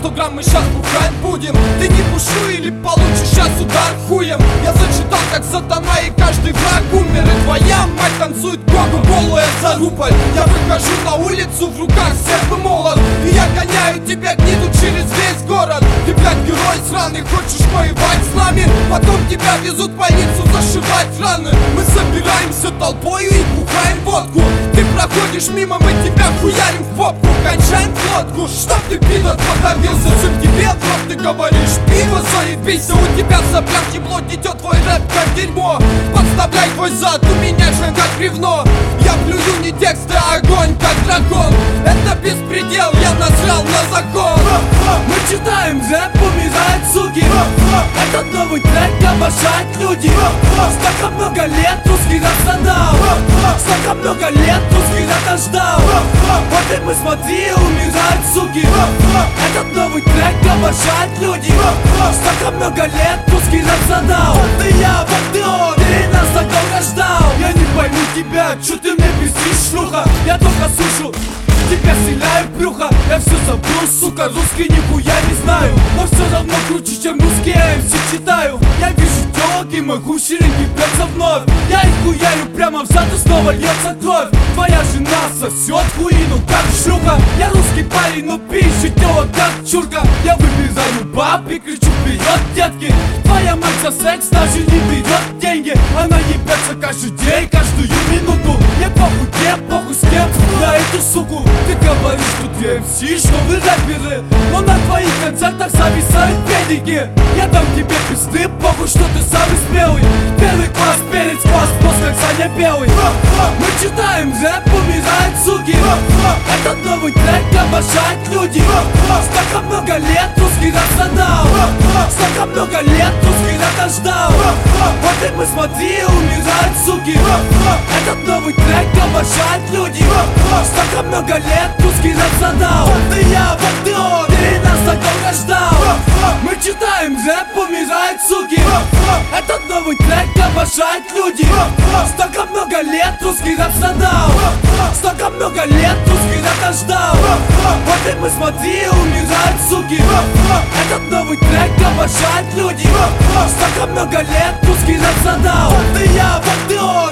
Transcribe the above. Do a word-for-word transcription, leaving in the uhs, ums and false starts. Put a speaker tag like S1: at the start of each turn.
S1: сто грамм мы щас бухать будем. Ты не бушуй или получишь щас удар хуем. Я зачитал как сатана и каждый враг умер. И твоя мать танцует гогу голая за рубль. Я выхожу на улицу, в руках серп и молот, и я гоняю тебя гниду через весь город. Ты, блядь, герой сраный, хочешь воевать с нами? Потом тебя везут в больницу зашивать раны. Мы собираемся толпою и бухаем водку. Ты проходишь мимо, мы тебя хуярим в попку. Кончаем глотку, чтоб ты, пидор, подавился. Зачем тебе в рот ты говоришь? Пиво заебися, у тебя в соплях ебло течет, твой рэп как дерьмо. Подставляй твой зад, у меня же как бревно. Я плюю не тексты, а огонь как дракон. Это беспредел, я насрал на закон.
S2: Мы читаем рэп, умирают суки. Этот новый трек обожают люди. Столько много лет русский рэп задал. Столько много лет русский рэп ждал. Вот и мы, смотри, умирают суки. Этот новый трек обожают люди. Столько много лет русский рэп задал. Ты я, патриот, ты нас так долго ждал. Я не пойму тебя, чё ты мне пиздишь, шлюха? Я только слышу, тебя стреляю в брюхо. Я все забыл, сука, русский нихуя не знаю. Но все равно круче, чем русские эм си читаю. Я вижу телок и могу ширинки бьется вновь. Я их хуярю прямо в зад и снова льется кровь. Твоя жена сосет хуину, как шлюха. Я русский парень, но пишет телок, как чурка. Я выбираю баб и кричу вперед, детки. Твоя мать за секс даже не берет деньги. Она ебется каждый день, каждую минуту. Мне похуй где, похуй с кем, на эту суку. Ты говоришь, что ты эм си, что вы рэперы, но на твоих концертах зависают педики. Я дам тебе пизды, похуй, что ты самый смелый. Первый класс, перец класс, нос как Саня Белый. Мы читаем рэп, умирают суки. Этот новый трек обожают люди. Столько много лет русский рэп задал. Столько много лет русский рэп ждал. Вот и мы, смотри, умирают суки. Этот новый трек обожают люди. Столько много лет русский рэп задал. Ты я, патриот, ты нас так долго ждал. Мы читаем рэп, умирают суки. Этот новый трек обожают люди. Столько много лет русский рэп задал. Столько много лет русский рэп ждал. Вот и мы, смотри, умирают суки. Этот новый трек обожают люди. Столько много лет русский рэп задал. Ты я, патриот.